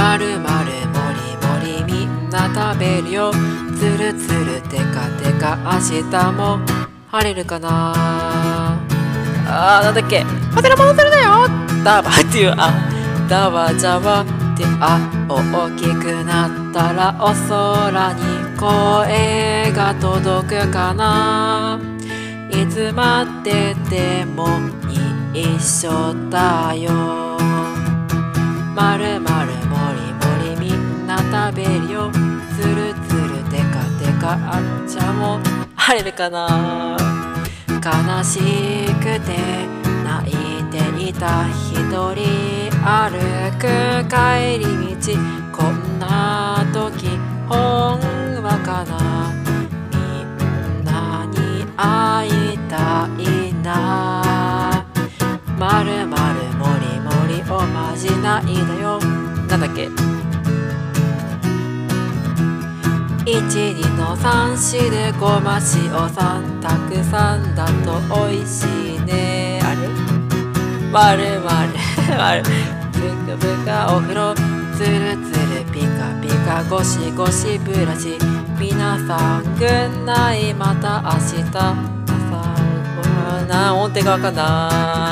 まるまるもりもりみんな食べるよ。つるつるテカテカ明日も晴れるかな。なんだっけ、ハテナ戻せるだよ。ダバっていうダバジャバって大きくなったらお空に声が届くかな。いつまででも一緒だよ。まるまるもりもりみんな食べるよ。つるつるテカテカじゃも晴れるかな。悲しくて泣いていた一人歩く帰り道、こんな時ほんわかな。みんなに会いたいな。まるまるもりもりおまじないだよ。なんだっけ、1、2の3、4でごま塩さん、たくさんだとおいしいね。あれまるまるまるぶかぶかお風呂、つるつるピカピカゴシゴシブラシ、皆さんグッナイまた明日。朝ごはん音程がわかんない。